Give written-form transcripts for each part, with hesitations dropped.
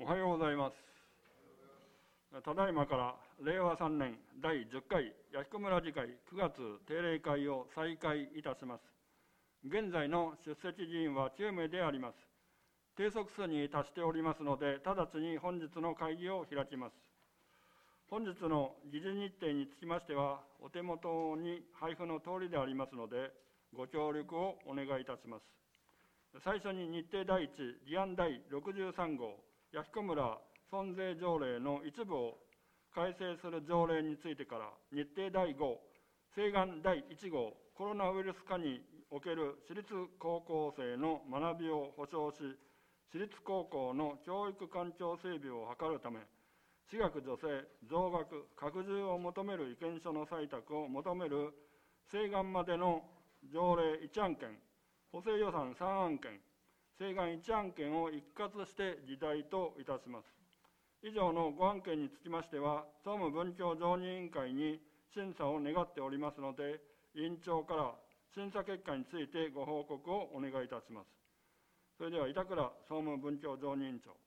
はようございます。ただいまから令和3年第10回弥彦村議会9月定例会を再開いたします。現在の出席議員は9名であります。定則数に達しておりますので、直ちに本日の会議を開きます。本日の議事日程につきましては、お手元に配布の通りでありますので、ご協力をお願いいたします。最初に日程第1、議案第63号、弥彦村村税条例の一部を改正する条例についてから、日程第5、請願第1号、コロナウイルス下における私立高校生の学びを保障し、私立高校の教育環境整備を図るため、私学助成、増額、拡充を求める意見書の採択を求める請願までの条例1案件、補正予算3案件、請願1案件を一括して議題といたします。以上の5案件につきましては、総務文教常任委員会に審査を願っておりますので、委員長から審査結果についてご報告をお願いいたします。それでは板倉総務文教常任委員長。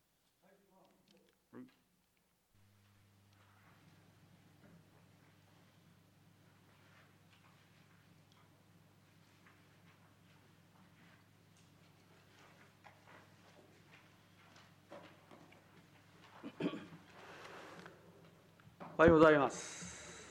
おはようございます。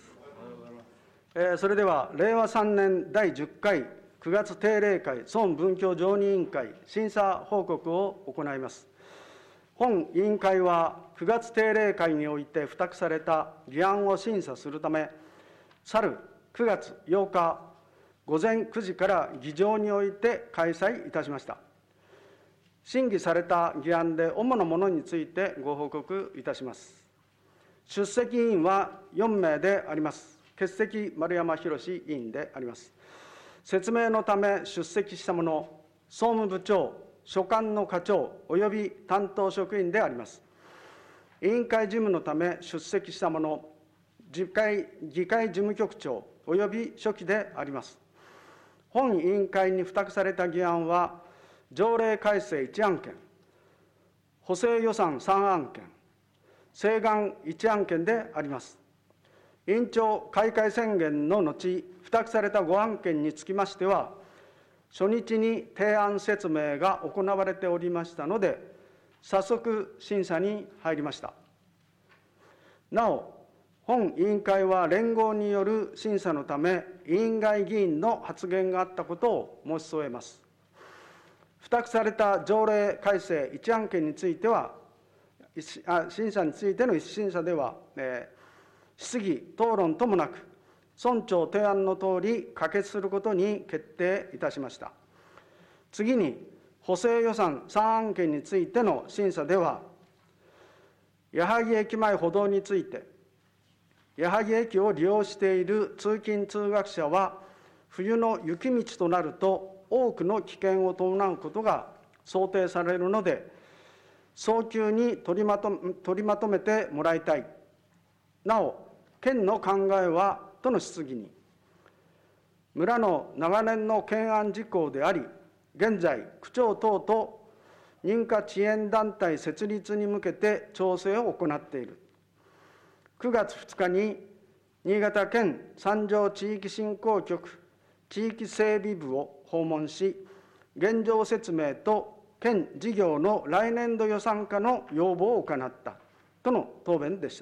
それでは、令和3年第10回9月定例会総務文教常任委員会審査報告を行います。本委員会は9月定例会において付託された議案を審査するため、去る9月8日午前9時から議場において開催いたしました。審議された議案で主なものについてご報告いたします。出席委員は4名であります。欠席、丸山博委員であります。説明のため出席した者、総務部長、所管の課長及び担当職員であります。委員会事務のため出席した者、議会事務局長及び書記であります。本委員会に付託された議案は、条例改正1案件、補正予算3案件、請願1案件であります。委員長開会宣言の後、付託された5案件につきましては、初日に提案説明が行われておりましたので、早速審査に入りました。なお、本委員会は連合による審査のため、委員外議員の発言があったことを申し添えます。付託された条例改正1案件については、審査についての審査では、質疑、討論ともなく、村長提案のとおり可決することに決定いたしました。次に、補正予算3案件についての審査では、矢作駅前歩道について、矢作駅を利用している通勤・通学者は、冬の雪道となると多くの危険を伴うことが想定されるので、早急に取りまとめてもらいたい。なお、県の考えはとの質疑に、村の長年の懸案事項であり、現在、区長等と認可遅延団体設立に向けて調整を行っている。9月2日に新潟県三条地域振興局地域整備部を訪問し、現状説明と県事業の来年度予算化の要望を行ったとの答弁でした。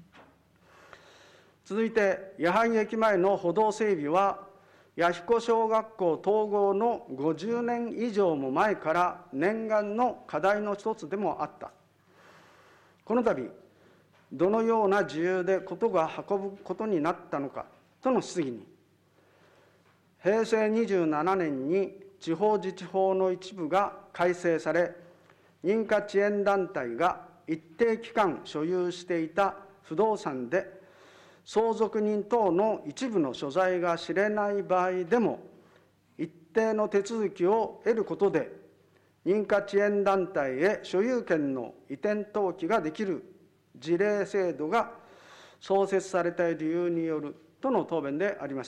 続いて、矢作駅前の歩道整備は、弥彦小学校統合の50年以上も前から念願の課題の一つでもあった。この度、どのような自由で事が運ぶことになったのかとの質疑に、平成27年に地方自治法の一部が改正され、認可遅延団体が一定期間所有していた不動産で、相続人等の一部の所在が知れない場合でも、一定の手続きを得ることで、認可遅延団体へ所有権の移転登記ができる事例制度が創設された理由によるとの答弁でありました。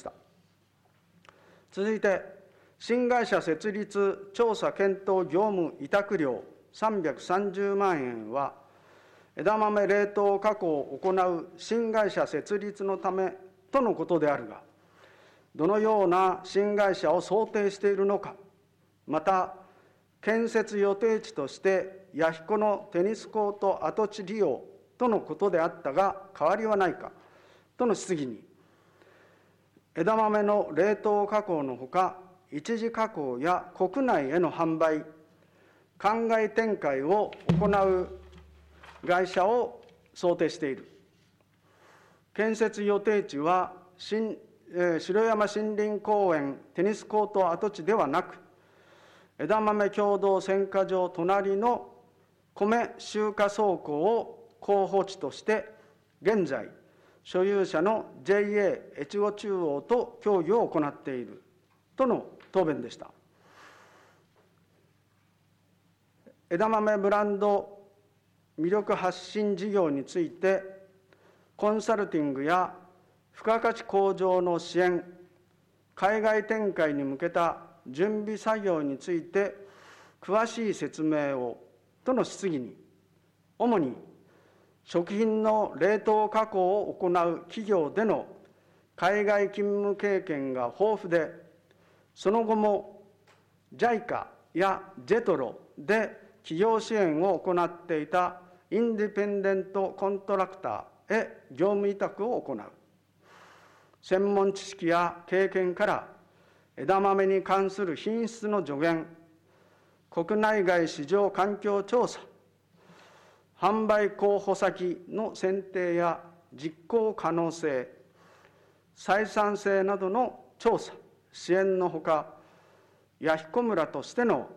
続いて、新会社設立調査検討業務委託料 330万円は、枝豆冷凍加工を行う新会社設立のためとのことであるが、どのような新会社を想定しているのか、また、建設予定地として弥彦のテニスコート跡地利用とのことであったが、変わりはないかとの質疑に、枝豆の冷凍加工のほか、一次加工や国内への販売、海外展開を行う会社を想定している。建設予定地は城山森林公園テニスコート跡地ではなく、枝豆共同選果場隣の米集荷倉庫を候補地として、現在、所有者の JA 越後中央と協議を行っているとの答弁でした。枝豆ブランド魅力発信事業について、コンサルティングや付加価値向上の支援、海外展開に向けた準備作業について詳しい説明をとの質疑に、主に食品の冷凍加工を行う企業での海外勤務経験が豊富で、その後も JICA や JETRO で企業支援を行っていたインディペンデントコントラクターへ業務委託を行う。専門知識や経験から枝豆に関する品質の助言、国内外市場環境調査、販売候補先の選定や実行可能性、採算性などの調査、支援のほか、弥彦村としての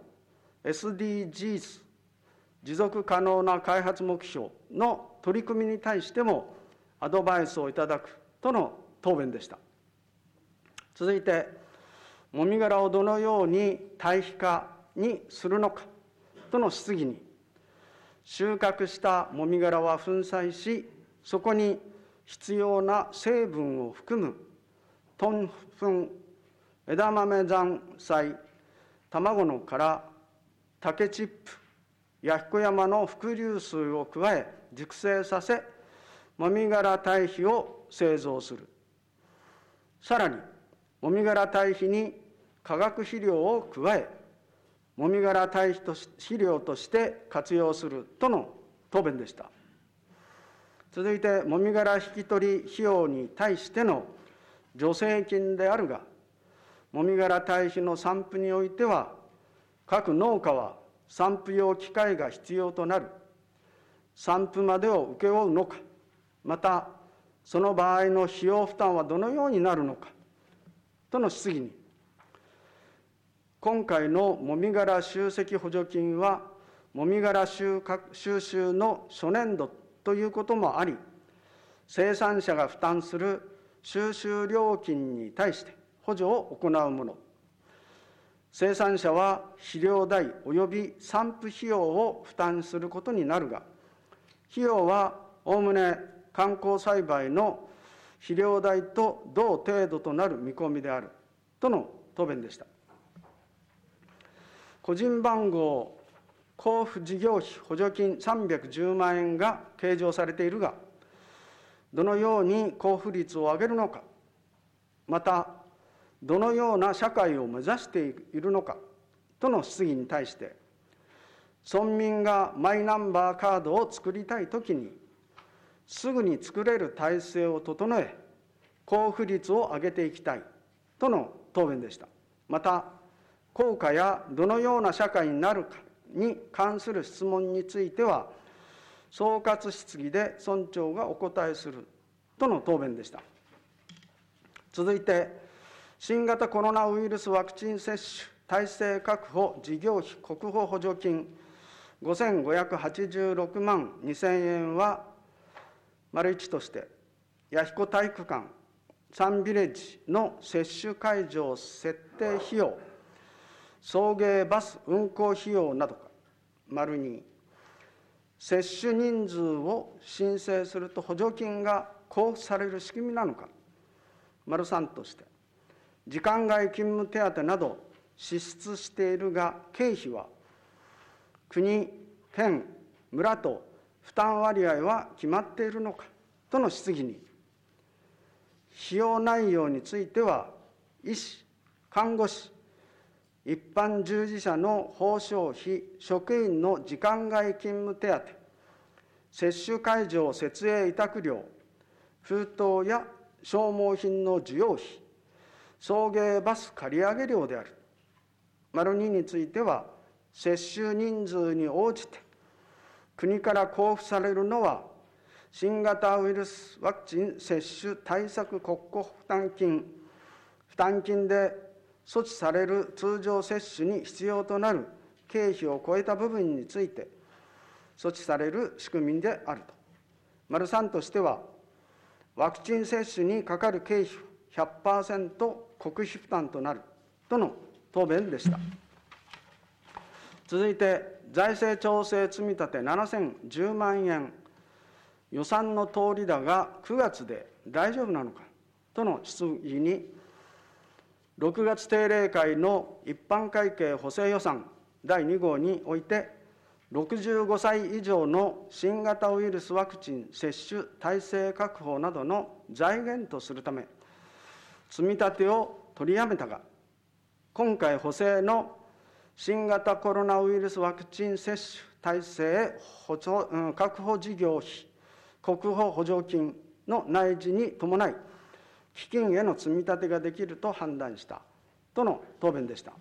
SDGs 持続可能な開発目標の取り組みに対してもアドバイスをいただくとの答弁でした。続いて、もみ殻をどのように堆肥化にするのかとの質疑に、収穫したもみ殻は粉砕し、そこに必要な成分を含む豚糞、枝豆残菜、卵の殻、竹チップ、弥彦山の伏流水を加え熟成させ、もみ殻堆肥を製造する。さらに、もみ殻堆肥に化学肥料を加え、もみ殻堆肥肥料として活用するとの答弁でした。続いて、もみ殻引き取り費用に対しての助成金であるが、もみ殻堆肥の散布においては、各農家は散布用機械が必要となる。散布までを請け負うのか、また、その場合の費用負担はどのようになるのか、との質疑に、今回のもみ殻集積補助金は、もみ殻収集の初年度ということもあり、生産者が負担する収集料金に対して補助を行うもの。生産者は肥料代及び散布費用を負担することになるが、費用はおおむね観光栽培の肥料代と同程度となる見込みであるとの答弁でした。個人番号交付事業費補助金310万円が計上されているが、どのように交付率を上げるのか、また、どのような社会を目指しているのかとの質疑に対して、村民がマイナンバーカードを作りたいときに、すぐに作れる体制を整え、交付率を上げていきたいとの答弁でした。また、効果やどのような社会になるかに関する質問については、総括質疑で村長がお答えするとの答弁でした。続いて、新型コロナウイルスワクチン接種体制確保事業費国保補助金5586万2000円は、丸1として、弥彦体育館サンビレッジの接種会場設定費用、送迎バス運行費用などか、丸2、接種人数を申請すると補助金が交付される仕組みなのか、丸3として、時間外勤務手当など支出しているが、経費は国県、村と負担割合は決まっているのかとの質疑に、費用内容については、医師、看護師、一般従事者の報奨費、職員の時間外勤務手当、接種会場設営委託料、封筒や消耗品の需要費、送迎バス借り上げ料である。丸2については、接種人数に応じて、国から交付されるのは、新型ウイルスワクチン接種対策国庫負担金で措置される通常接種に必要となる経費を超えた部分について、措置される仕組みであると。丸3としては、ワクチン接種にかかる経費 100% 国費負担となるとの答弁でした。続いて、財政調整積立7010万円、予算の通りだが9月で大丈夫なのかとの質疑に、6月定例会の一般会計補正予算第2号において、65歳以上の新型ウイルスワクチン接種体制確保などの財源とするため、積み立てを取りやめたが、今回補正の新型コロナウイルスワクチン接種体制確保事業費、国保補助金の内示に伴い、基金への積み立てができると判断したとの答弁でした。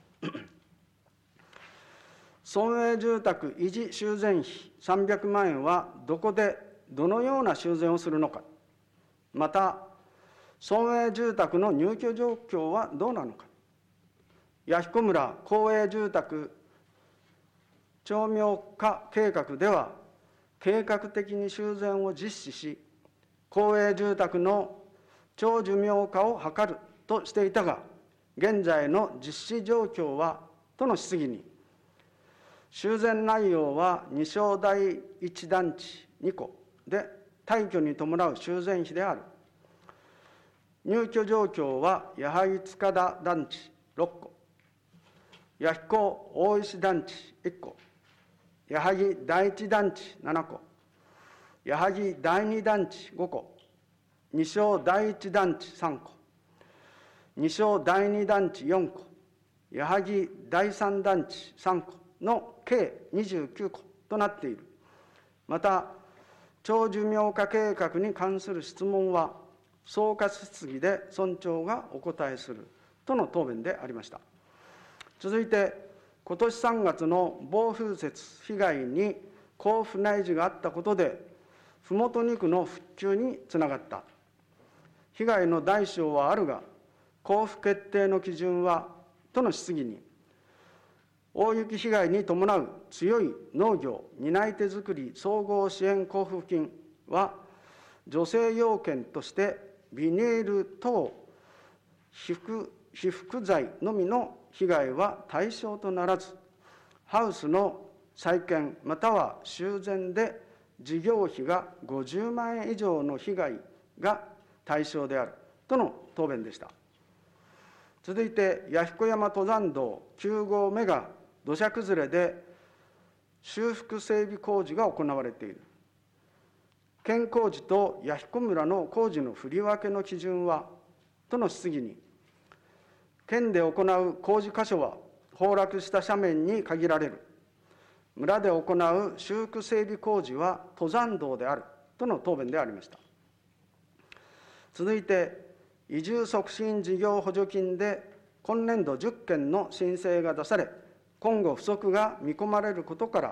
村営住宅維持修繕費300万円はどこでどのような修繕をするのか、また、村営住宅の入居状況はどうなのか、弥彦村公営住宅町名化計画では、計画的に修繕を実施し、公営住宅の長寿命化を図るとしていたが、現在の実施状況はとの質疑に、修繕内容は2床第1団地2戸で退去に伴う修繕費である。入居状況は矢作塚田団地6戸、弥彦大石団地1戸、矢作第1団地7戸、矢作第2団地5戸、二床第1団地3戸、二床第2団地4戸、矢作第3団地3戸の計29戸となっている。また、長寿命化計画に関する質問は、総括質疑で村長がお答えするとの答弁でありました。続いて、今年3月の暴風雪被害に交付内示があったことで、麓2区の復旧につながった。被害の大小はあるが、交付決定の基準はとの質疑に、大雪被害に伴う強い農業・担い手づくり総合支援交付金は、助成要件としてビニール等被覆材のみの被害は対象とならず、ハウスの再建または修繕で事業費が50万円以上の被害が対象であるとの答弁でした。続いて、弥彦山登山道9合目が土砂崩れで修復整備工事が行われている。県工事と弥彦村の工事の振り分けの基準はとの質疑に、県で行う工事箇所は崩落した斜面に限られる。村で行う修復整備工事は登山道であるとの答弁でありました。続いて、移住促進事業補助金で今年度10件の申請が出され、今後不足が見込まれることから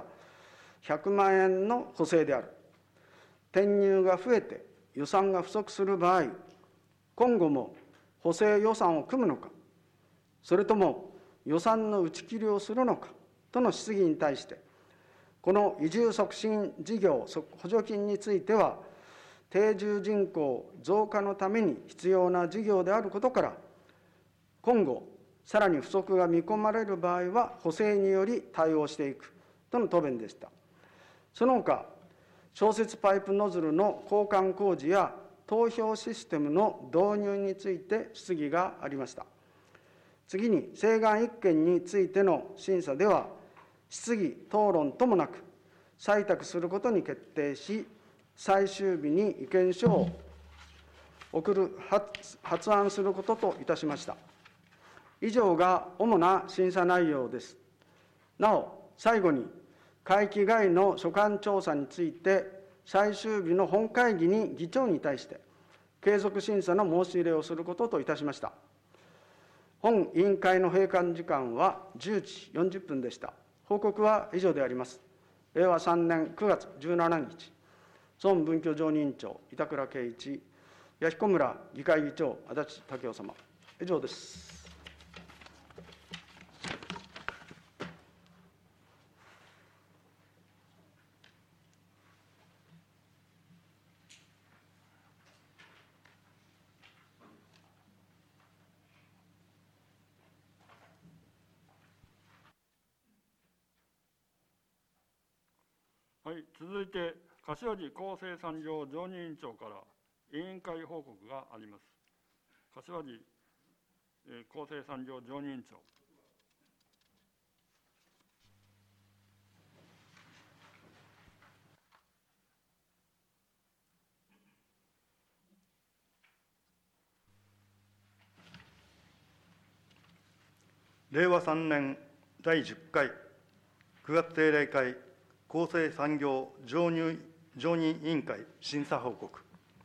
100万円の補正である。転入が増えて予算が不足する場合、今後も補正予算を組むのか、それとも予算の打ち切りをするのかとの質疑に対して、この移住促進事業補助金については、定住人口増加のために必要な事業であることから、今後、さらに不足が見込まれる場合は、補正により対応していくとの答弁でした。その他、消雪パイプノズルの交換工事や投票システムの導入について質疑がありました。次に、請願1件についての審査では、質疑、討論ともなく、 採択することに決定し、最終日に意見書を発案することといたしました。以上が主な審査内容です。なお、最後に、会期外の所管調査について、最終日の本会議に議長に対して、継続審査の申し入れをすることといたしました。本委員会の閉会時間は10時40分でした。報告は以上であります。令和3年9月17日、総務文教常任委員長、板倉圭一、弥彦村議会議長、足立武雄様。以上です。 はい、続いて、柏市厚生産業常任委員長から委員会報告があります。柏市、厚生産業常任委員長。 令和3年第10回9月定例会厚生産業常任委員会審査報告。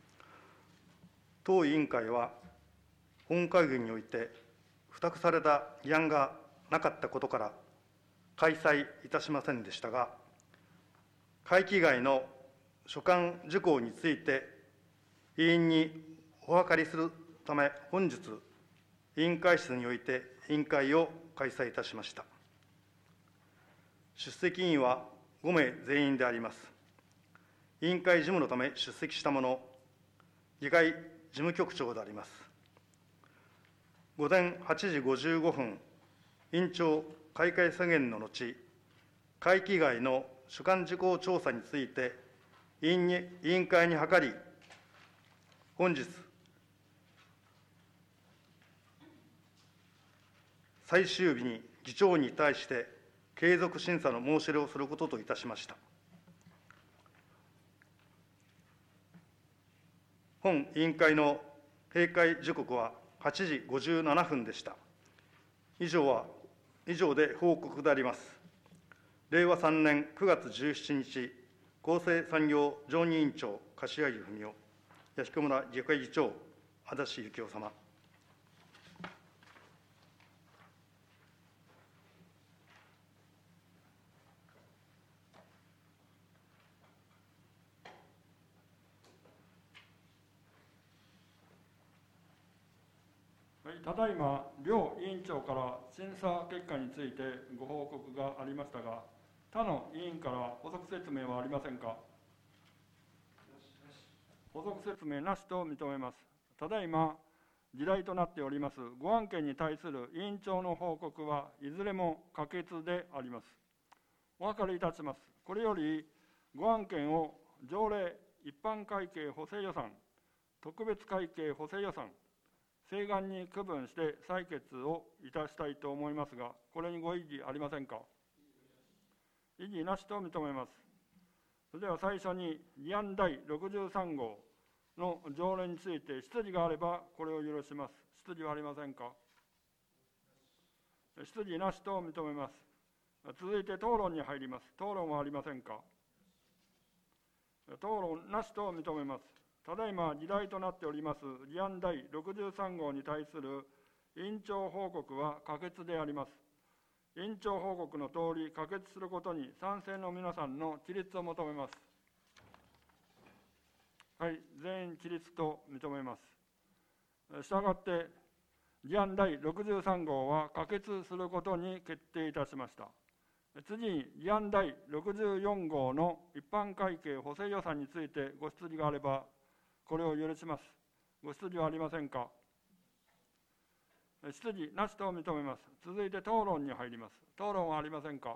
当委員会は、本会議において付託された議案がなかったことから開催いたしませんでしたが、会期外の所管事項について委員にお諮りするため、本日、委員会室において委員会を開催いたしました。出席委員は5名全員であります。委員会事務のため出席した者、議会事務局長であります。午前8時55分、委員長開会宣言の後、会期外の所管事項調査について委員会に諮り、本日、最終日に議長に対して継続審査の申し入れをすることといたしました。本委員会の閉会時刻は8時57分でした。以上で報告であります。令和3年9月17日、厚生産業常任委員長、柏木文雄、弥彦村議会議長、足立幸雄様。 ただいま、両委員長から審査結果についてご報告がありましたが、他の委員から補足説明はありませんか。補足説明なしと認めます。ただいま、議題となっております5案件に対する委員長の報告はいずれも可決であります。お分かりいたします。これより5案件を条例、一般会計補正予算、特別会計補正予算、請願に区分して採決をいたしたいと思いますが、これにご異議ありませんか。異議なしと認めます。それでは最初に議案第63号の条例について質疑があればこれを許します。質疑はありませんか。質疑なしと認めます。続いて討論に入ります。討論はありませんか。討論なしと認めます。ただいま議題となっております議案第63号に対する委員長報告は可決であります。委員長報告のとおり可決することに賛成の皆さんの起立を求めます。はい、全員起立と認めます。したがって、議案第63号は可決することに決定いたしました。次に、議案第64号の一般会計補正予算についてご質疑があれば、これを許します。ご質疑はありませんか。質疑なしと認めます。続いて討論に入ります。討論はありませんか。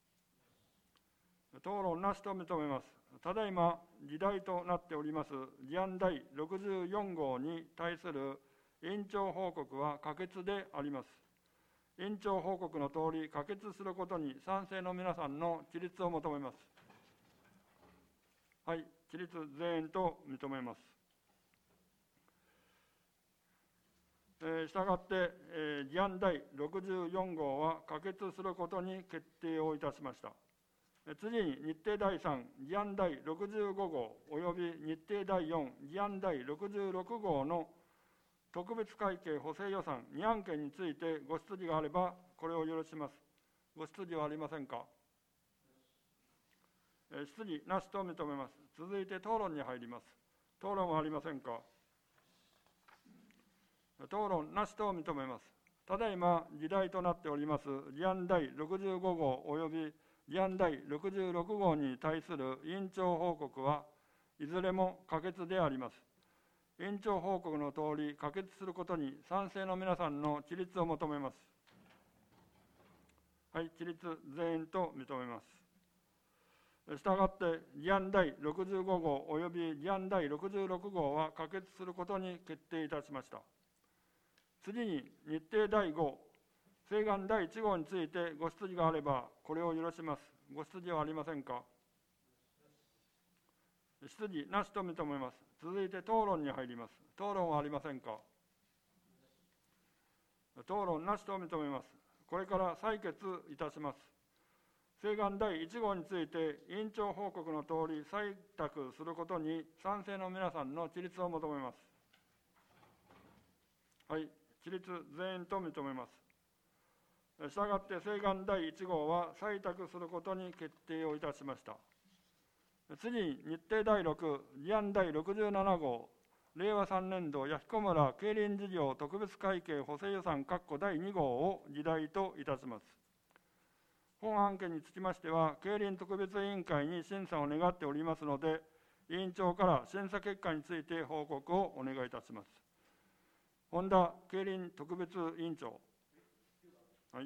討論なしと認めます。ただいま議題となっております議案第64号に対する委員長報告は可決であります。委員長報告のとおり可決することに賛成の皆さんの起立を求めます。 はい、起立全員と認めます。したがって、議案第64号は可決することに決定をいたしました。次に日程第3、議案第65号および日程第4、議案第66号の特別会計補正予算2案件についてご質疑があれば、これを許します。ご質疑はありませんか。質疑なしと認めます。続いて討論に入ります。討論はありませんか。討論なしと認めます。ただいま議題となっております議案第65号および議案第66号に対する委員長報告はいずれも可決であります。委員長報告のとおり、可決することに賛成の皆さんの起立を求めます。はい、起立全員と認めます。したがって、議案第65号および議案第66号は可決することに決定いたしました。次に、日程第5、請願第1号についてご質疑があれば、これを許します。ご質疑はありませんか。質疑なしと認めます。続いて討論に入ります。討論はありませんか。討論なしと認めます。これから採決いたします。請願第1号について委員長報告のとおり採択することに賛成の皆さんの起立を求めます。はい、起立全員と認めます。したがって請願第1号は採択することに決定をいたしました。次に日程第6、議案第67号、令和3年度弥彦村競輪事業特別会計補正予算第2号を議題といたします。本案件につきましては、競輪特別委員会に審査を願っておりますので、委員長から審査結果について報告をお願いいたします。本田競輪特別委員長。はい。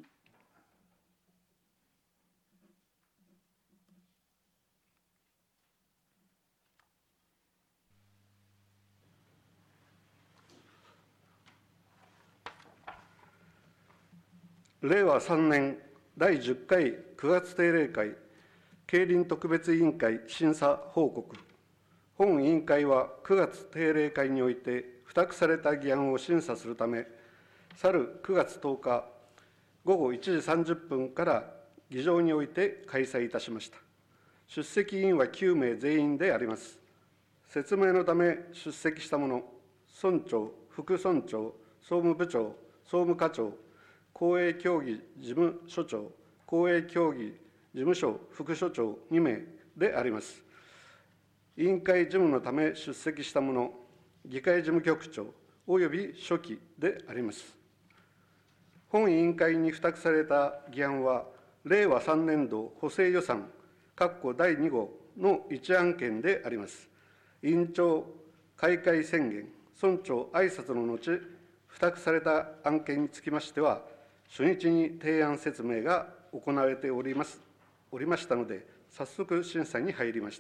令和3年第10回9月定例会競輪特別委員会審査報告。本委員会は9月定例会において付託された議案を審査するため、去る9月10日午後1時30分から議場において開催いたしました。出席委員は9名全員であります。説明のため出席した者、村長、副村長、総務部長、総務課長、公営競技事務所長、公営競技事務所副所長2名であります。委員会事務のため出席した者、議会事務局長および書記であります。本委員会に付託された議案は、令和3年度補正予算第2号の一案件であります。委員長開会宣言、村長挨拶の後、付託された案件につきましては、初日に提案説明が行われておりましたので、早速審査に入りました。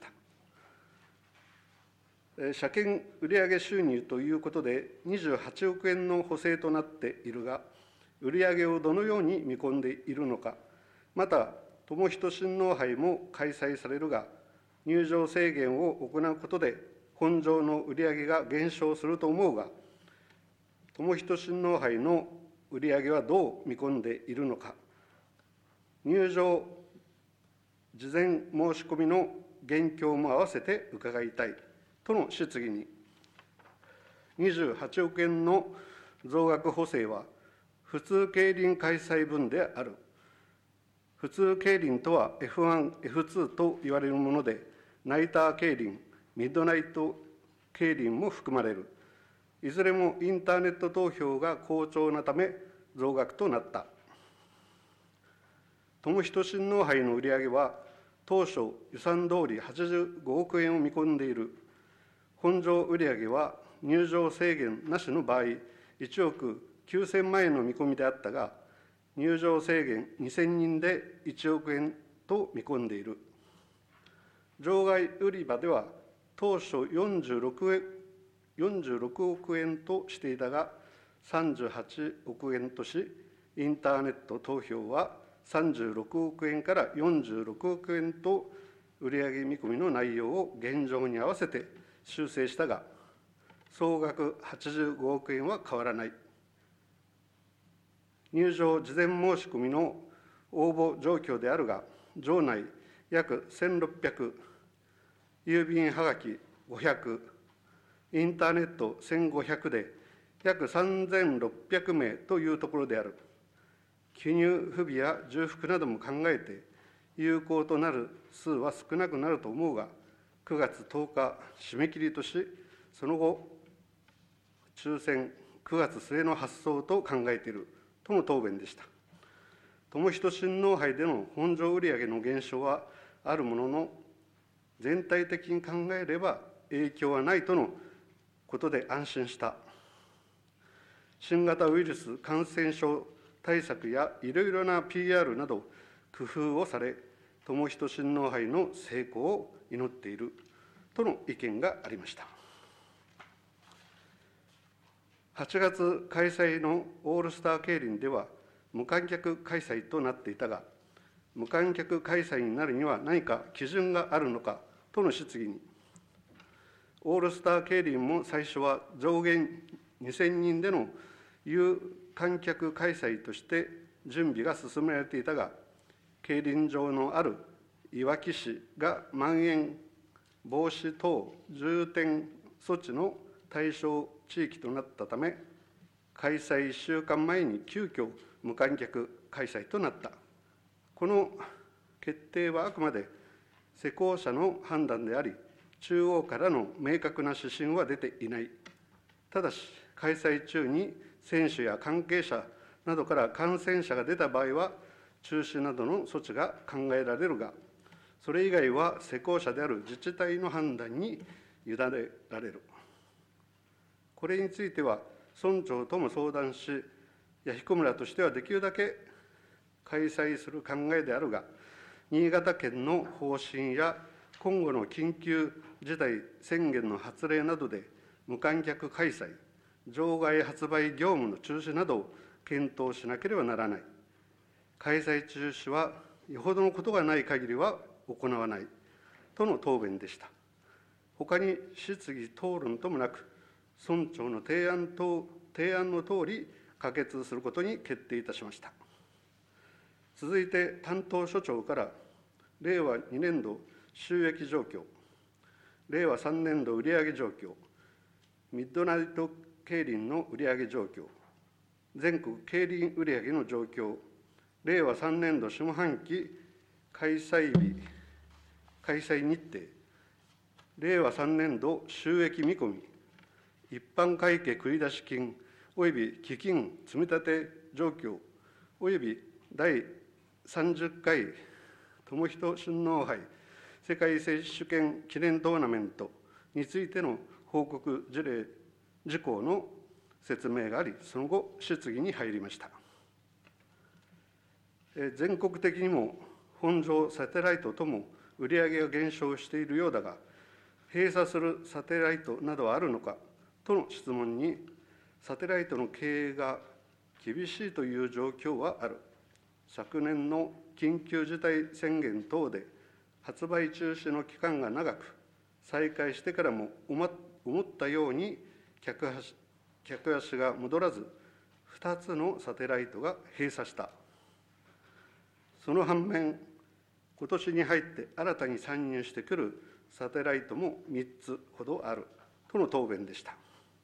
車検売上収入ということで、28億円の補正となっているが、売上をどのように見込んでいるのか、また、友人親王杯も開催されるが、入場制限を行うことで、本場の売上が減少すると思うが、友人親王杯の売上はどう見込んでいるのか、入場事前申し込みの現況も合わせて伺いたいとの質疑に、28億円の増額補正は、普通競輪開催分である。普通競輪とは F1、F2 と言われるもので、ナイター競輪、ミッドナイト競輪も含まれる。いずれもインターネット投票が好調なため増額となった。友人親王杯の売上は当初予算通り85億円を見込んでいる。本場売上は入場制限なしの場合、1億9000万円の見込みであったが、入場制限2000人で1億円と見込んでいる。場外売り場では当初46億円としていたが、38億円とし、インターネット投票は36億円から46億円と売上見込みの内容を現状に合わせて修正したが、総額85億円は変わらない。入場事前申し込みの応募状況であるが、場内約1600、郵便はがき500、インターネット1500で約3600名というところである。記入不備や重複なども考えて、有効となる数は少なくなると思うが、9月10日締め切りとし、その後、抽選9月末の発送と考えているとの答弁でした。友人親王杯での本場売上の減少はあるものの、全体的に考えれば影響はないとのことで安心した。新型ウイルス感染症対策やいろいろな PR など工夫をされ、友人親王杯の成功を祈っているとの意見がありました。8月開催のオールスター競輪では無観客開催となっていたが、無観客開催になるには何か基準があるのかとの質疑に、オールスター競輪も最初は上限2000人での有観客開催として準備が進められていたが、競輪場のあるいわき市がまん延防止等重点措置の対象地域となったため、開催1週間前に急遽無観客開催となった。この決定はあくまで施行者の判断であり、中央からの明確な指針は出ていない。ただし、開催中に選手や関係者などから感染者が出た場合は、中止などの措置が考えられるが、それ以外は施行者である自治体の判断に委ねられる。これについては、村長とも相談し、弥彦村としてはできるだけ開催する考えであるが、新潟県の方針や今後の緊急事態宣言の発令などで無観客開催、場外発売業務の中止などを検討しなければならない。開催中止はよほどのことがない限りは行わないとの答弁でした。ほかに質疑討論ともなく、村長の提案のとおり可決することに決定いたしました。続いて担当所長から令和2年度収益状況、令和3年度売上状況、ミッドナイト競輪の売上状況、全国競輪売上の状況、令和3年度下半期開催日、開催日程、令和3年度収益見込み、一般会計繰出金および基金積立状況および第30回友人親王杯世界選手権記念トーナメントについての報告事項の説明があり、その後、質疑に入りました。全国的にも本場サテライトとも売上が減少しているようだが、閉鎖するサテライトなどはあるのかとの質問に、サテライトの経営が厳しいという状況はある。昨年の緊急事態宣言等で発売中止の期間が長く、再開してからも思ったように客足が戻らず、2つのサテライトが閉鎖した。その反面、今年に入って新たに参入してくるサテライトも3つほどあるとの答弁でした。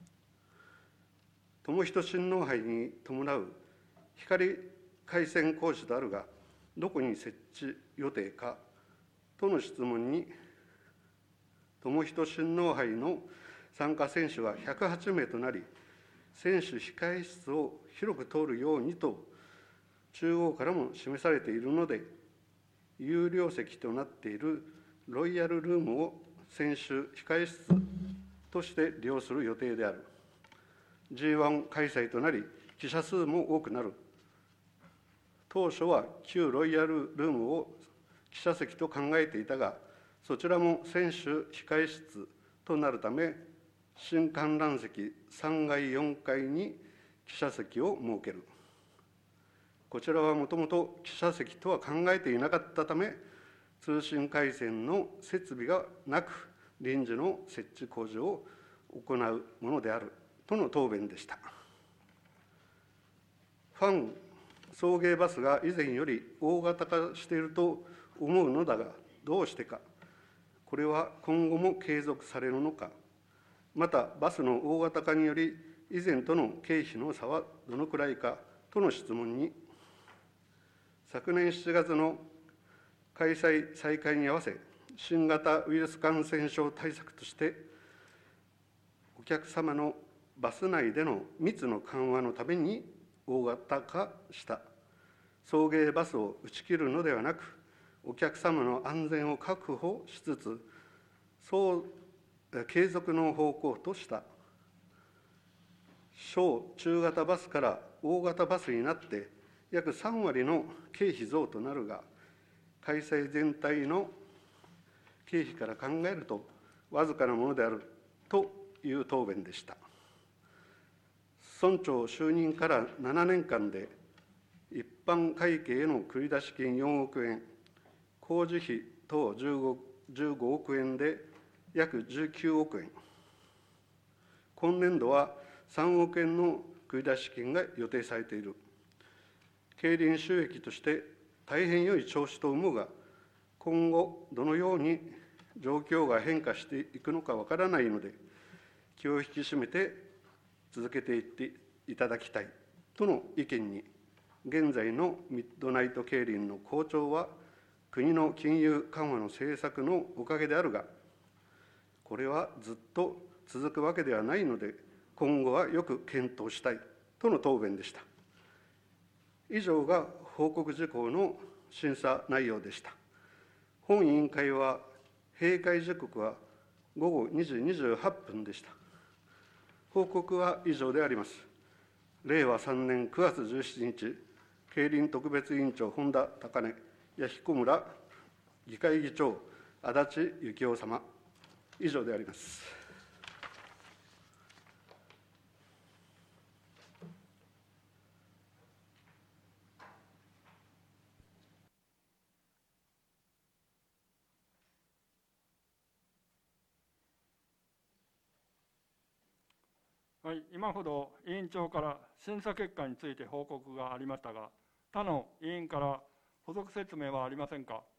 友人親王杯に伴う光回線工事とあるが、どこに設置予定かとの質問に、友人親王杯の参加選手は108名となり、選手控え室を広く通るようにと中央からも示されているので、有料席となっているロイヤルルームを選手控え室として利用する予定である。G1 開催となり、記者数も多くなる。当初は旧ロイヤルルームを記者席と考えていたが、そちらも選手控え室となるため、新観覧席3階4階に記者席を設ける。こちらはもともと記者席とは考えていなかったため、 通信回線の設備がなく、臨時の設置工事を行うものであるとの答弁でした。ファン送迎バスが以前より大型化していると思うのだが、どうしてか。これは今後も継続されるのか。また、バスの大型化により、以前との経費の差はどのくらいかとの質問に、昨年7月の開催再開に合わせ、新型ウイルス感染症対策として、お客様のバス内での密の緩和のために大型化した送迎バスを打ち切るのではなく、お客様の安全を確保しつつ、継続の方向とした。小中型バスから大型バスになって、約3割の経費増となるが、開催全体の経費から考えると、わずかなものであるという答弁でした。村長就任から7年間で、一般会計への繰出金4億円、工事費等15億円で約19億円、今年度は3億円の繰出金が予定されている。競輪収益として大変良い調子と思うが、今後どのように状況が変化していくのかわからないので、気を引き締めて続けていっていただきたいとの意見に、現在のミッドナイト競輪の好調は国の金融緩和の政策のおかげであるが、これはずっと続くわけではないので、今後はよく検討したいとの答弁でした。以上が報告事項の審査内容でした。本委員会は、閉会時刻は午後2時28分でした。報告は以上であります。令和3年9月17日、競輪特別委員長本田高根、弥彦村議会議長足立幸夫様、以上であります。 はい、今ほど委員長から審査結果について報告がありましたが、他の委員から補足説明はありませんか。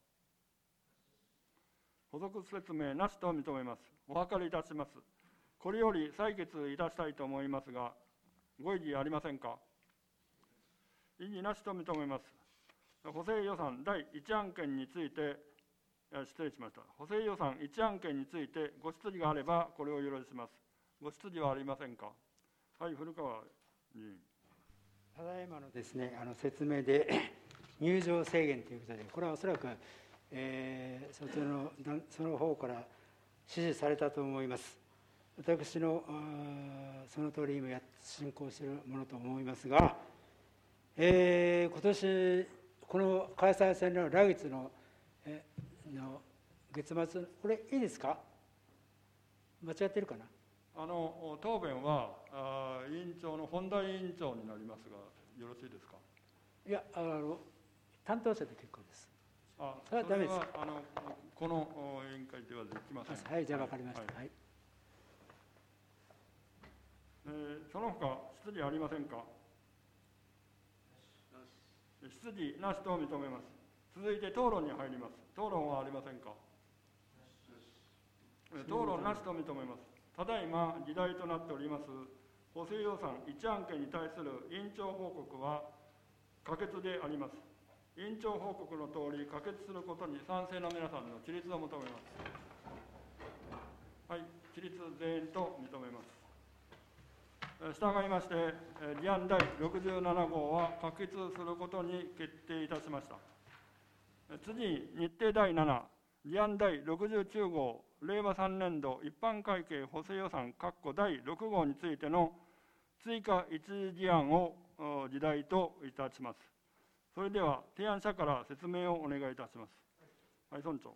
補足説明なしと認めます。お諮りいたします。これより採決いたしたいと思いますが、ご異議ありませんか。異議なしと認めます。補正予算第1案件について、失礼しました。補正予算1案件についてご質疑があれば、これを許します。ご質疑はありませんか。はい、古川議員。 ただいまのですね、説明で入場制限ということで、これはおそらく、その方から指示されたと思います。私のその通り今進行しているものと思いますが、今年この開催される来月の月末、これいいですか。間違ってるかな。 答弁は委員長の本田委員長になりますが、よろしいですか。 いや、担当者で結構です。 それはダメです。この委員会ではできません。 はい、じゃあ分かりました。はい。 その他質疑ありませんか。質疑なしと認めます。続いて討論に入ります。討論はありませんか。討論なしと認めます。ただいま議題となっております補正予算1案件に対する委員長報告は可決であります。委員長報告のとおり可決することに賛成の皆さんの起立を求めます。はい、起立全員と認めます。従いまして、議案第67号は可決することに決定いたしました。次、日程第7、議案第69号、令和3年度一般会計補正予算第6号についての追加一時議案を議題といたします。それでは提案者から説明をお願いいたします。はい、村長。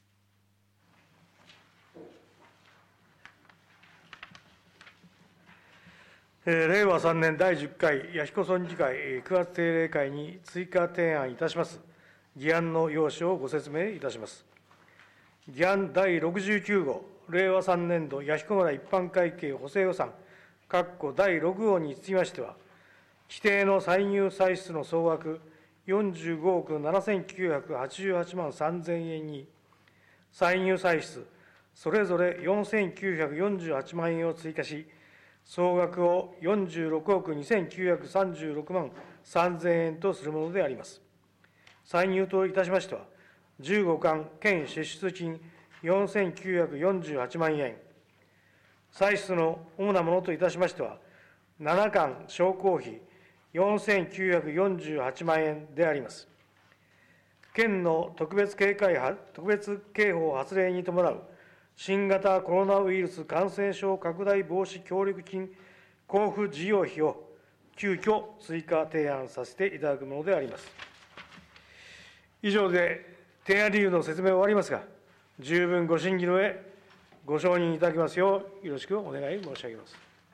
令和3年第10回弥彦村議会9月定例会に追加提案いたします。 議案の要旨をご説明いたします。議案第69号、令和3年度弥彦村一般会計補正予算第6号につきましては、規定の歳入歳出の総額45億7988万3000円に、歳入歳出それぞれ4948万円を追加し、総額を46億2936万3000円とするものであります。歳入といたしましては、15巻県支出金4948万円、歳出の主なものといたしましては、7巻商工費4948万円であります。県の特別警報発令に伴う新型コロナウイルス感染症拡大防止協力金交付事業費を急遽追加提案させていただくものであります。以上で提案理由の説明を終わりますが、十分ご審議の上、ご承認いただきますよう、よろしくお願い申し上げます。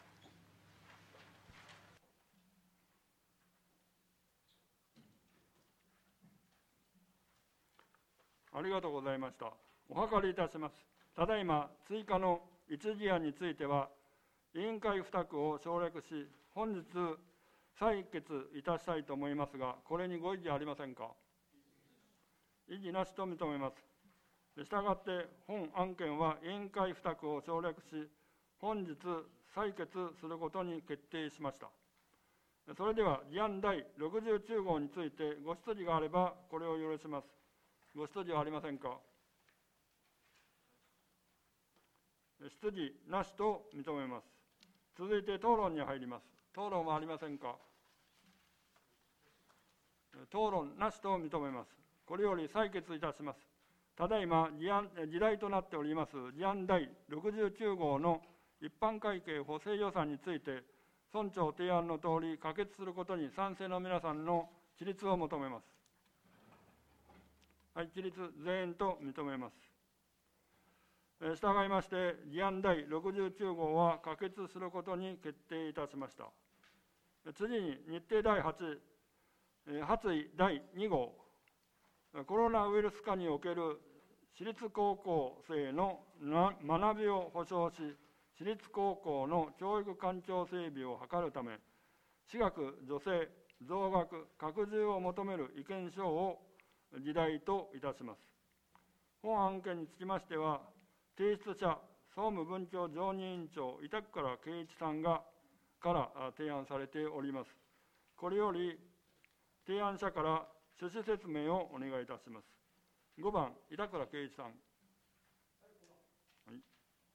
ありがとうございました。お諮りいたします。ただいま、追加の一事案については、委員会付託を省略し、本日、採決いたしたいと思いますが、これにご異議ありませんか。異議なしと認めます。したがって、本案件は委員会付託を省略し、本日、採決することに決定しました。それでは、議案第69号についてご質疑があれば、これを許します。ご質疑はありませんか。質疑なしと認めます。続いて討論に入ります。討論はありませんか。討論なしと認めます。これより採決いたします。ただいま議題となっております議案第69号の一般会計補正予算について、村長提案のとおり可決することに賛成の皆さんの起立を求めます。はい、起立全員と認めます。従いまして、議案第69号は可決することに決定いたしました。次に、日程第8、発議第2号、コロナウイルス下における私立高校生の学びを保障し、私立高校の教育環境整備を図るため、私学助成増額拡充を求める意見書を議題といたします。本案件につきましては、提出者、総務文教常任委員長、板倉圭一さんから提案されております。これより、提案者から趣旨説明をお願いいたします。5番、板倉圭一さん。はい、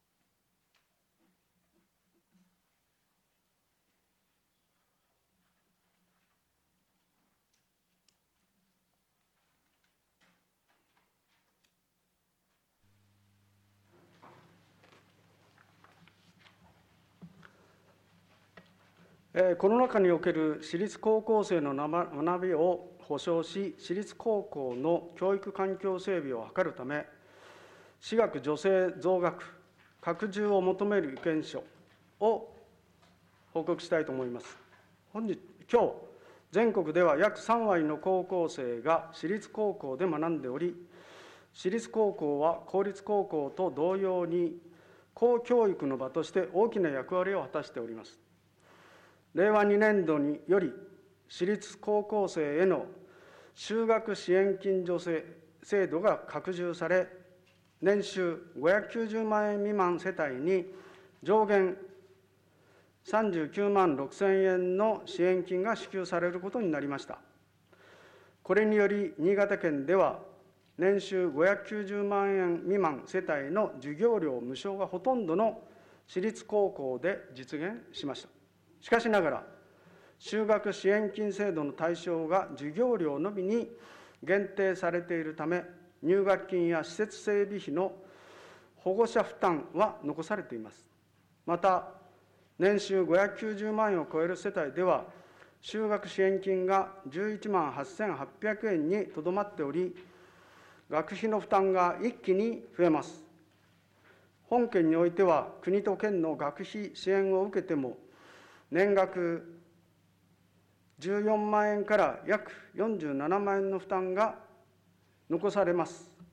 コロナ禍における私立高校生の学びを保障し、私立高校の教育環境整備を図るため、私学助成増額、拡充を求める意見書を報告したいと思います。今日、全国では約3割の高校生が私立高校で学んでおり、私立高校は公立高校と同様に、公教育の場として大きな役割を果たしております。令和2年度により、私立高校生への就学支援金助成制度が拡充され、年収590万円未満世帯に上限39万6000円の支援金が支給されることになりました。これにより、新潟県では年収590万円未満世帯の授業料無償がほとんどの私立高校で実現しました。しかしながら、就学支援金制度の対象が授業料のみに限定されているため、入学金や施設整備費の保護者負担は残されています。また、年収590万円を超える世帯では、就学支援金が11万8800円にとどまっており、学費の負担が一気に増えます。本件においては、国と県の学費支援を受けても、年額14万円から約47万円の負担が残されます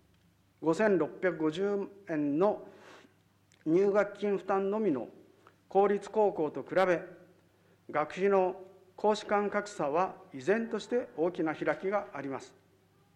。5650円の入学金負担のみの公立高校と比べ、学費の公私間格差は依然として大きな開きがあります。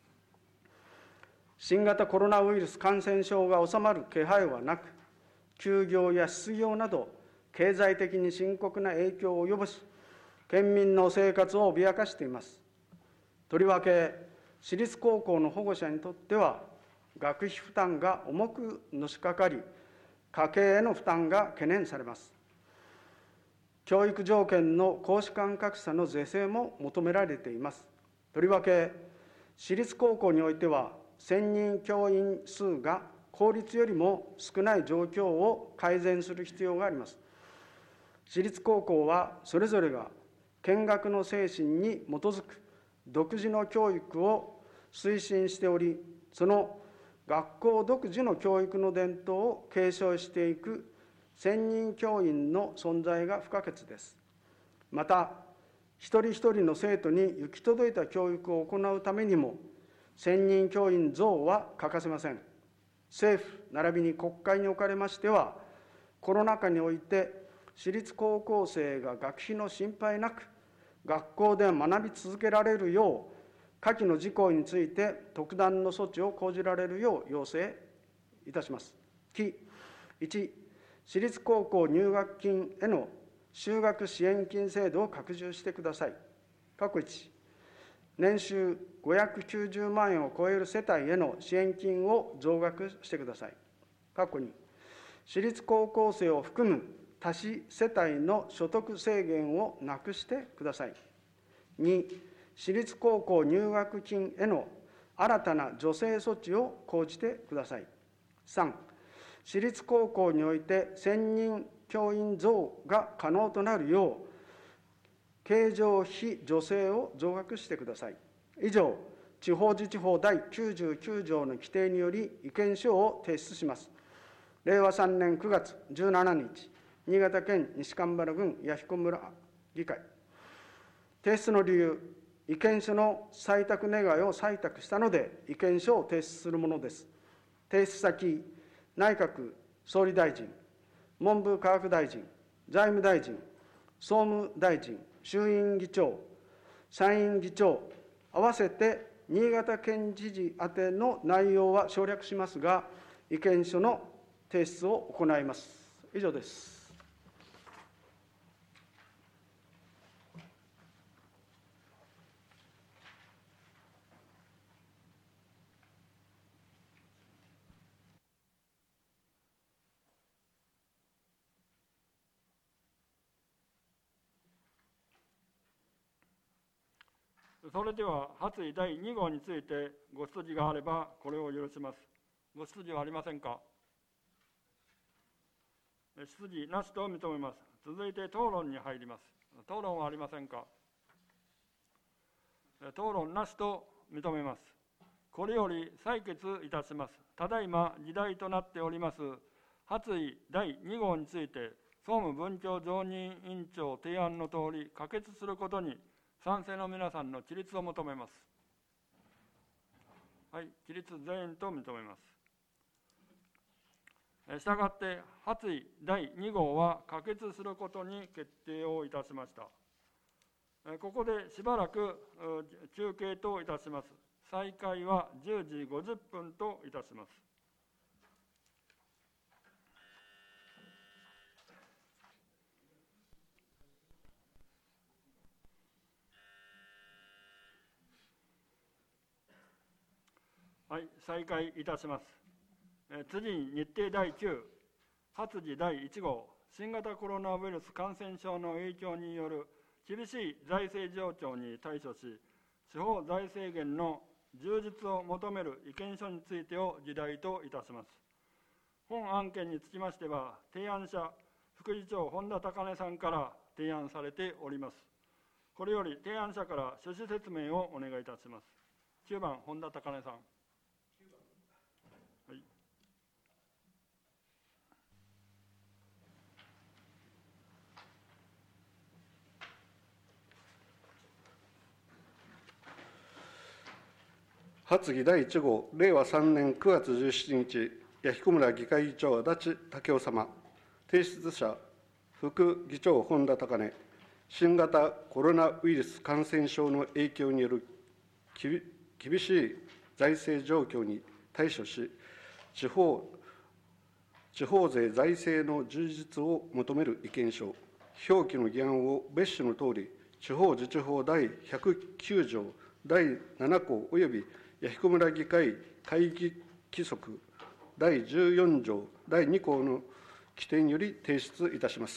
新型コロナウイルス感染症が収まる気配はなく、休業や失業など経済的に深刻な影響を及ぼし、県民の生活を脅かしています。とりわけ私立高校の保護者にとっては、学費負担が重くのしかかり、家計への負担が懸念されます。教育条件の公私間格差の是正も求められています。とりわけ、私立高校においては、専任教員数が公立よりも少ない状況を改善する必要があります。私立高校はそれぞれが見学の精神に基づく独自の教育を推進しており、その学校独自の教育の伝統を継承していく専任教員の存在が不可欠です。また、一人一人の生徒に行き届いた教育を行うためにも、専任教員増は欠かせません。政府並びに国会におかれましては、コロナ禍において私立高校生が学費の心配なく学校で学び続けられるよう、下記の事項について特段の措置を講じられるよう要請いたします。1、私立高校入学金への就学支援金制度を拡充してください。1、年収590万円を超える世帯への支援金を増額してください。2、私立高校生を含む多子世帯の所得制限をなくしてください。2、私立高校入学金への新たな助成措置を講じてください。3、私立高校において専任教員増が可能となるよう、経常費助成を増額してください。以上、地方自治法第99条の規定により意見書を提出します。令和3年9月17日、新潟県西蒲原郡弥彦村議会。提出の理由、意見書の採択願いを採択したので、意見書を提出するものです。提出先、内閣総理大臣、文部科学大臣、財務大臣、総務大臣、衆院議長、参院議長、合わせて新潟県知事宛ての内容は省略しますが、意見書の提出を行います。以上です。 それでは、発議第2号についてご質疑があれば、これを許します。ご質疑はありませんか。質疑なしと認めます。続いて討論に入ります。討論はありませんか。討論なしと認めます。これより採決いたします。ただいま議題となっております、発議第2号について、総務文教常任委員長提案のとおり、可決することに、賛成の皆さんの起立を求めます。はい、起立全員と認めます。したがって、発議第2号は可決することに決定をいたしました。ここでしばらく休憩といたします。再開は10時50分といたします。はい、再開いたします。次に日程第9、発議第1号、新型コロナウイルス感染症の影響による厳しい財政状況に対処し、地方財政源の充実を求める意見書についてを議題といたします。本案件につきましては、提案者、副議長本田高根さんから提案されております。これより提案者から趣旨説明をお願いいたします。9番、本田高根さん。 発議第1号、令和3年9月17日、弥彦村議会議長、足立武雄様、提出者、副議長、本田高根、新型コロナウイルス感染症の影響による厳しい財政状況に対処し、地方税財政の充実を求める意見書、表記の議案を別紙のとおり、地方自治法第109条第7項及び弥彦村議会会議規則第14条第2項の規定により提出いたします。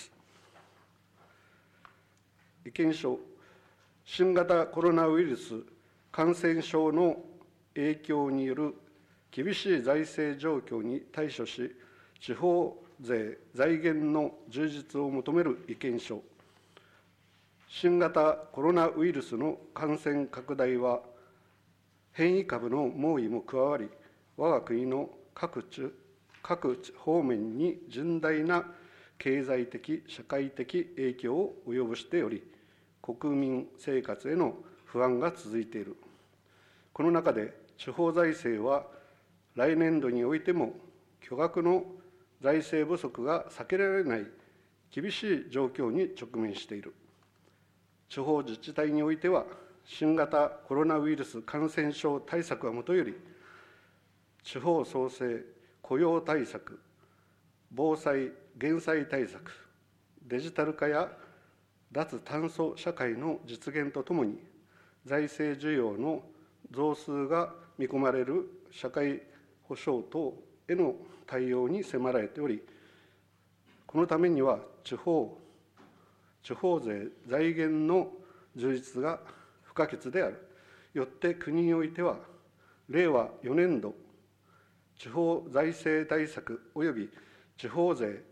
意見書、新型コロナウイルス感染症の影響による厳しい財政状況に対処し、地方税財源の充実を求める意見書、新型コロナウイルスの感染拡大は、変異株の猛威も加わり、我が国の各方面に甚大な経済的、社会的影響を及ぼしており、国民生活への不安が続いている。この中で、地方財政は来年度においても巨額の財政不足が避けられない厳しい状況に直面している。地方自治体においては、新型コロナウイルス感染症対策はもとより、地方創生、雇用対策、防災・減災対策、デジタル化や脱炭素社会の実現とともに、財政需要の増数が見込まれる社会保障等への対応に迫られており、このためには地方税財源の充実が不可欠である。よって国においては、令和4年度地方財政対策及び地方税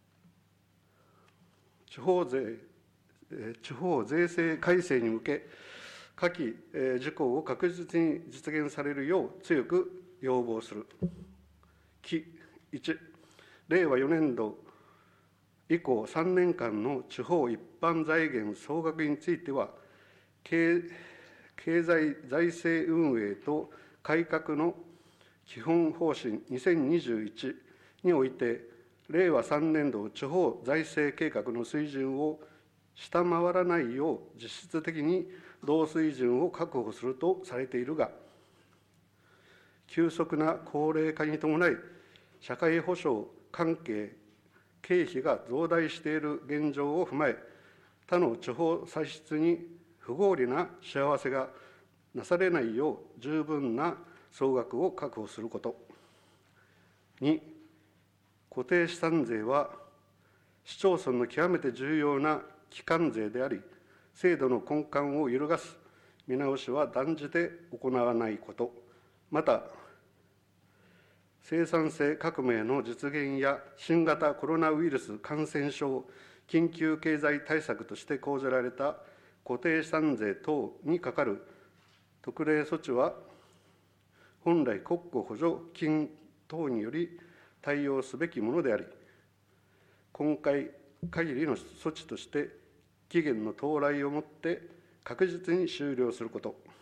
制改正に向け、下記事項を確実に実現されるよう強く要望する。1、令和4年度以降3年間の地方一般財源総額については、経済財政運営と改革の基本方針2021において、令和3年度地方財政計画の水準を下回らないよう実質的に同水準を確保するとされているが、急速な高齢化に伴い、社会保障関係経費が増大している現状を踏まえ、他の地方歳出に不合理な幸せがなされないよう十分な総額を確保すること。2、固定資産税は市町村の極めて重要な基幹税であり、制度の根幹を揺るがす見直しは断じて行わないこと。また、生産性革命の実現や新型コロナウイルス感染症緊急経済対策として講じられた固定資産税等にかかる特例措置は、本来国庫補助金等により対応すべきものであり、今回限りの措置として期限の到来をもって確実に終了すること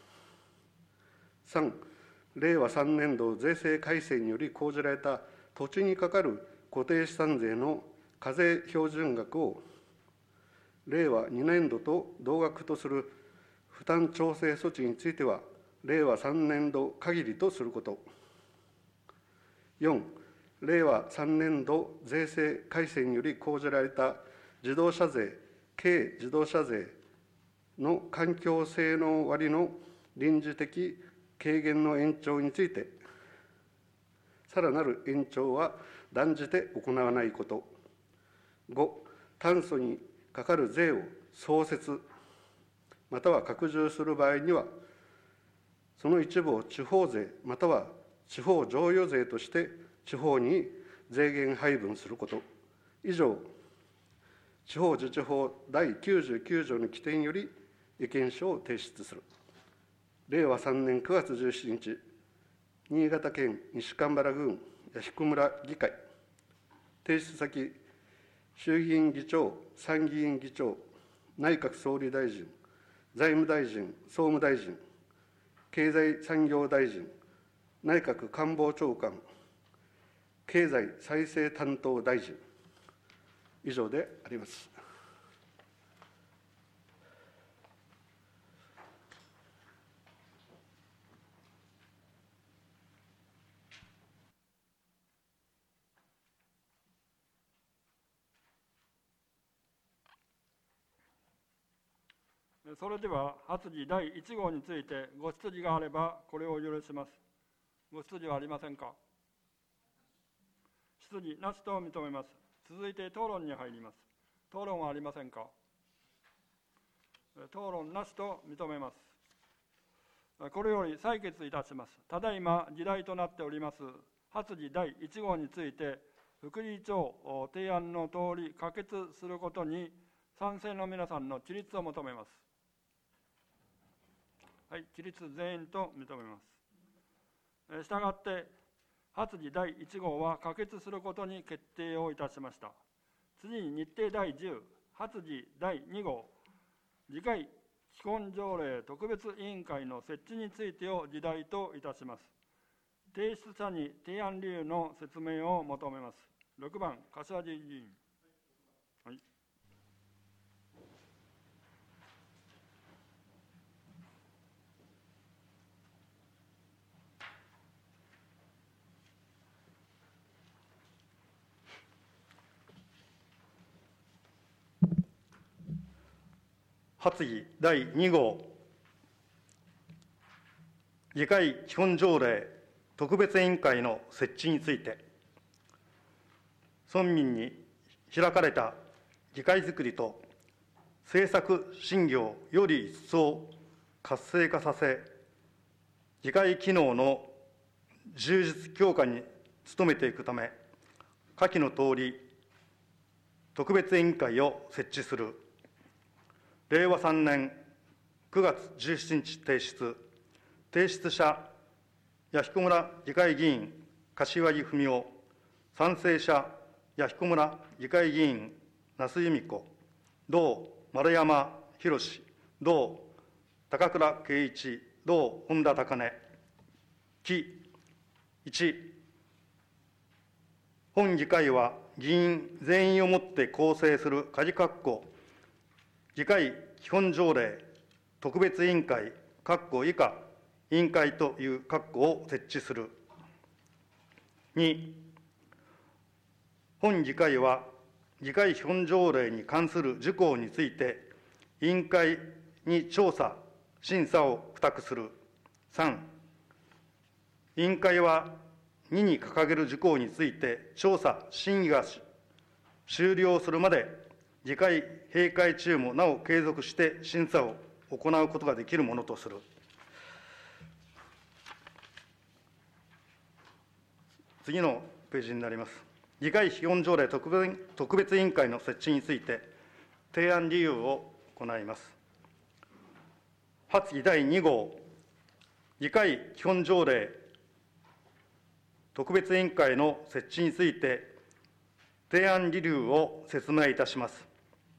。3、令和3年度税制改正により講じられた土地にかかる固定資産税の課税標準額を令和2年度と同額とする負担調整措置については、令和3年度限りとすること。4、令和3年度税制改正により講じられた自動車税、軽自動車税の環境性能割の臨時的軽減の延長について、さらなる延長は断じて行わないこと。5、炭素にかかる税を創設、または拡充する場合には、その一部を地方税、または地方譲与税として地方に税源配分すること。以上、地方自治法第99条の規定により意見書を提出する。令和3年9月17日、新潟県西蒲原郡弥彦村議会。提出先、衆議院議長、参議院議長、内閣総理大臣、財務大臣、総務大臣、 経済産業大臣、内閣官房長官、経済再生担当大臣、以上であります。 それでは、発議第1号についてご質疑があれば、これを許します。ご質疑はありませんか。質疑なしと認めます。続いて討論に入ります。討論はありませんか。討論なしと認めます。これより採決いたします。ただいま議題となっております、発議第1号について、副議長提案のとおり可決することに賛成の皆さんの起立を求めます。はい、起立全員と認めます。したがって、発議第1号は可決することに決定をいたしました。次に日程第10、発議第2号、次回基本条例特別委員会の設置についてを議題といたします。提出者に提案理由の説明を求めます。6番、柏木議員。はい。 発議第2号、議会基本条例特別委員会の設置について、村民に開かれた議会づくりと政策審議をより一層活性化させ、議会機能の充実強化に努めていくため、下記のとおり、特別委員会を設置する。令和3年9月17日提出、提出者、弥彦村議会議員、柏木文雄、賛成者、弥彦村議会議員、那須由美子、同丸山博、同高倉圭一、同本田高根、記1、本議会は議員全員をもって構成する仮括弧議会基本条例特別委員会以下委員会という括弧を設置する。2、本議会は議会基本条例に関する事項について委員会に調査・審査を付託する。3、委員会は2に掲げる事項について調査・審議が終了するまで議会閉会中もなお継続して審査を行うことができるものとする。次のページになります。議会基本条例特別委員会の設置について、提案理由を行います。発議第2号、議会基本条例特別委員会の設置について、提案理由を説明いたします。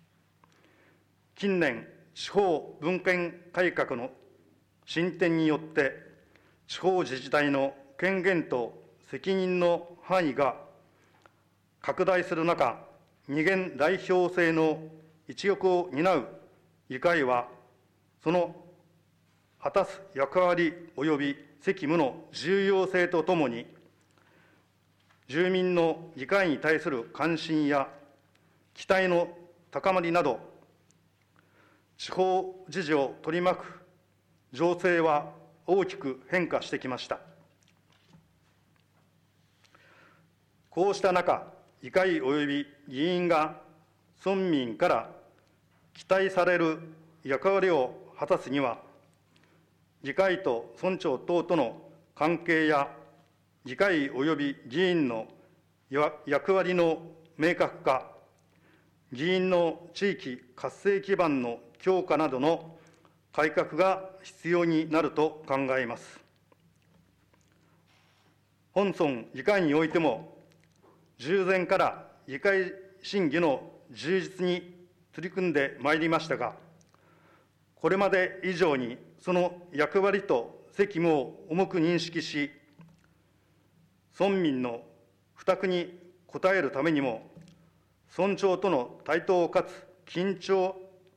近年、地方分権改革の進展によって、地方自治体の権限と責任の範囲が拡大する中、二元代表制の一翼を担う議会は、その果たす役割及び責務の重要性とともに、住民の議会に対する関心や期待の高まりなど、地方自治を取り巻く情勢は大きく変化してきました。こうした中、議会及び議員が村民から期待される役割を果たすには、議会と村長等との関係や議会及び議員の役割の明確化、議員の地域活性基盤の強化などの改革が必要になると考えます。本村議会においても、従前から議会審議の充実に取り組んでまいりましたが、これまで以上にその役割と責務を重く認識し、村民の負託に応えるためにも、村長との対等かつ緊張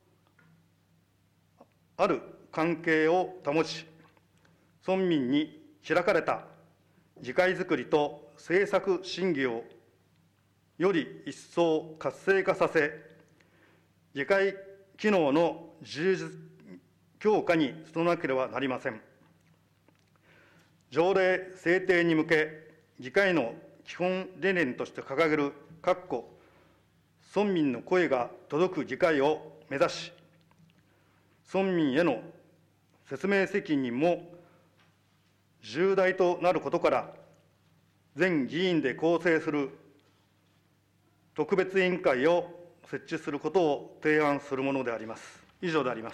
ある関係を保ち、村民に開かれた議会づくりと政策審議をより一層活性化させ、議会機能の充実強化に努めなければなりません。条例制定に向け、議会の基本理念として掲げる村民の声が届く議会を目指し、村民への説明責任も重大となることから、全議員で構成する特別委員会を設置することを提案するものであります。以上であります。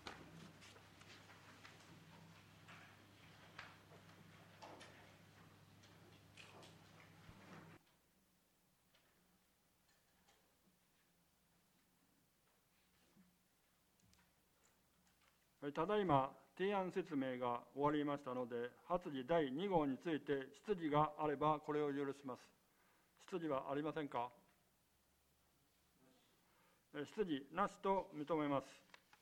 ただいま提案説明が終わりましたので、発議第2号について質疑があればこれを許します。質疑はありませんか。質疑なしと認めます。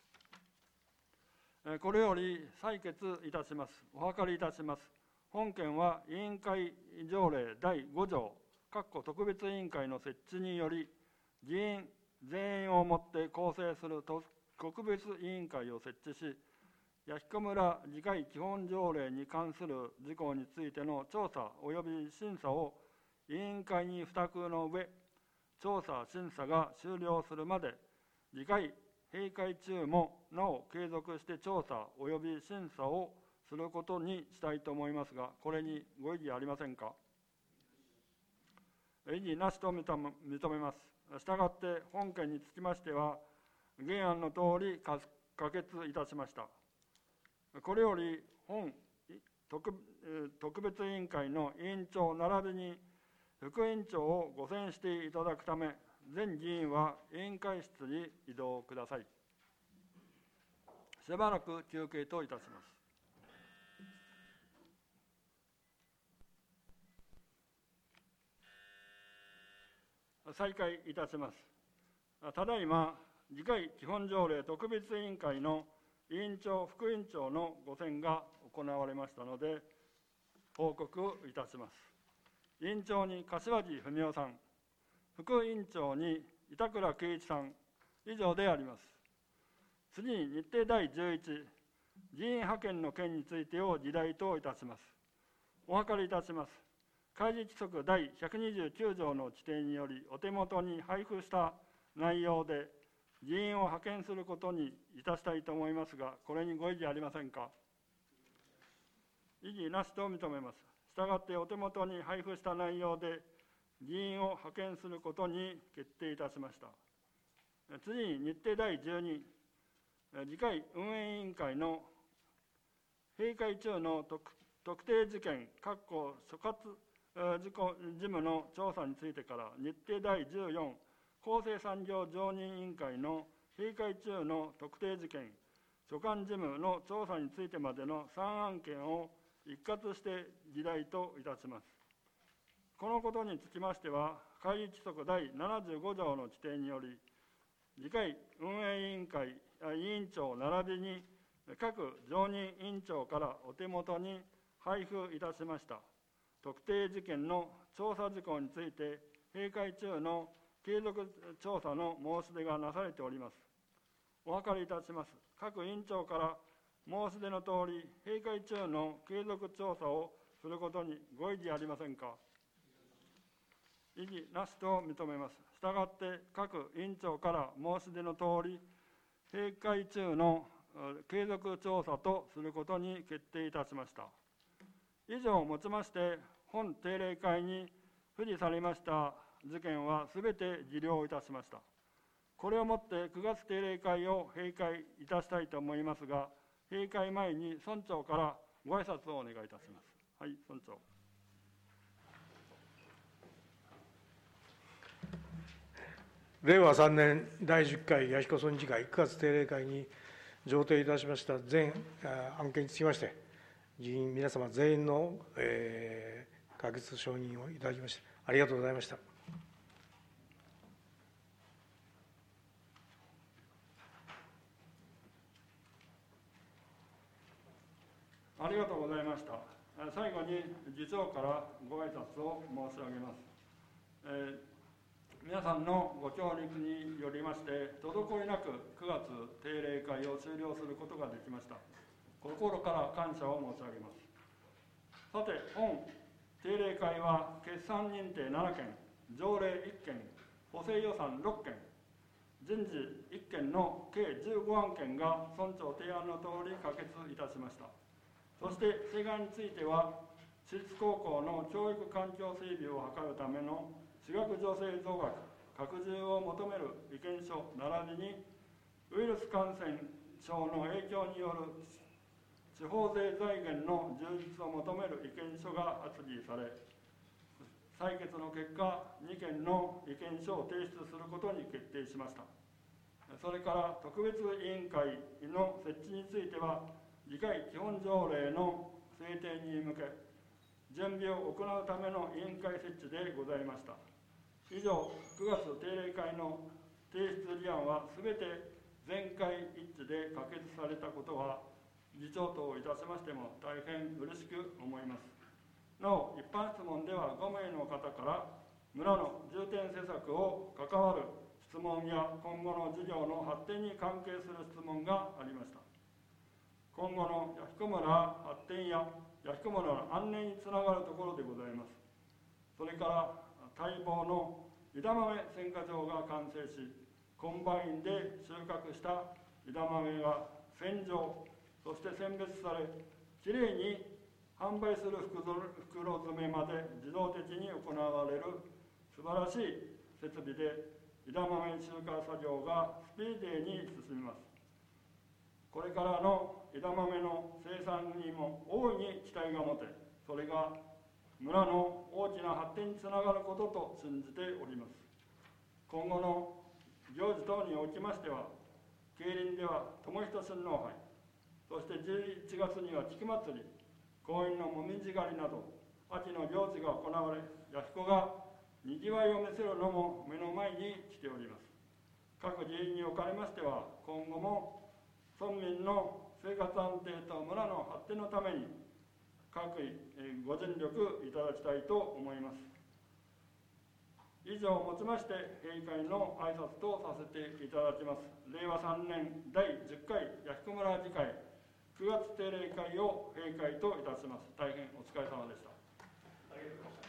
これより採決いたします。お諮りいたします。本件は委員会条例第5条、特別委員会の設置により、議員全員をもって構成する特別委員会を設置し、弥彦村議会基本条例に関する事項についての調査及び審査を委員会に付託の上、調査・審査が終了するまで、議会閉会中もなお継続して調査及び審査をすることにしたいと思いますが、これにご異議ありませんか。異議なしと認めます。したがって本件につきましては、原案のとおり可決いたしました。これより本特別委員会の委員長並びに副委員長をご選していただくため、全議員は委員会室に移動ください。しばらく休憩といたします。再開いたします。ただいま議会基本条例特別委員会の委員長、副委員長のご選が行われましたので、報告いたします。委員長に柏木文雄さん、副委員長に板倉圭一さん、以上であります。次に日程第11、議員派遣の件についてを議題といたします。お諮りいたします。開示規則第129条の規定により、お手元に配布した内容で、議員を派遣することにいたしたいと思いますが、これにご異議ありませんか。異議なしと認めます。したがってお手元に配布した内容で、議員を派遣することに決定いたしました。次に日程第12、議会運営委員会の閉会中の特定事件、所轄事務の調査についてから、日程第14、厚生産業常任委員会の閉会中の特定事件、所管事務の調査についてまでの3案件を一括して議題といたします。このことにつきましては、会議規則第75条の規定により、議会運営委員会委員長並びに各常任委員長からお手元に配布いたしました特定事件の調査事項について、閉会中の継続調査の申し出がなされております。お諮りいたします。各委員長から申し出のとおり、閉会中の継続調査をすることにご異議ありませんか。異議なしと認めます。したがって各委員長から申し出のとおり、閉会中の継続調査とすることに決定いたしました。以上をもちまして、本定例会に付示されました事件はすべて受領いたしました。これをもって9月定例会を閉会いたしたいと思いますが、閉会前に村長からご挨拶をお願いいたします。はい、村長。 令和3年第10回弥彦村議会9月定例会に上呈いたしました全案件につきまして、 議員皆様全員の、可決承認をいただきまして、ありがとうございました。 ありがとうございました。最後に議長からご挨拶を申し上げます。皆さんのご協力によりまして、滞りなく9月定例会を終了することができました。心から感謝を申し上げます。さて、本定例会は決算認定7件、条例1件、補正予算6件、人事1件の計15案件が村長提案のとおり可決いたしました。そして請願については、私立高校の教育環境整備を図るための私学助成増額拡充を求める意見書並びに、ウイルス感染症の影響による地方税財源の充実を求める意見書が発議され、採決の結果、2件の意見書を提出することに決定しました。それから特別委員会の設置については、議会基本条例の制定に向け、準備を行うための委員会設置でございました。以上、9月定例会の提出議案はすべて全会一致で可決されたことは、議長といたしましても大変嬉しく思います。なお、一般質問では5名の方から村の重点施策を関わる質問や今後の事業の発展に関係する質問がありました。今後の弥彦村発展や弥彦村の安寧につながるところでございます。それから待望の枝豆選果場が完成し、コンバインで収穫した枝豆が洗浄、そして選別され、きれいに販売する袋詰めまで自動的に行われる素晴らしい設備で、枝豆収穫作業がスピーディーに進みます。これからの枝豆の生産にも大いに期待が持て、それが村の大きな発展につながることと信じております。今後の行事等におきましては、競輪では友人親王杯、そして11月には菊祭り、公園のもみじ狩りなど、秋の行事が行われ、弥彦がにぎわいを見せるのも目の前に来ております。各議員におかれましては、今後も村民の生活安定と村の発展のために各位ご尽力いただきたいと思います。以上をもちまして閉会の挨拶とさせていただきます。令和3年第10回弥彦村議会9月定例会を閉会といたします。大変お疲れ様でした。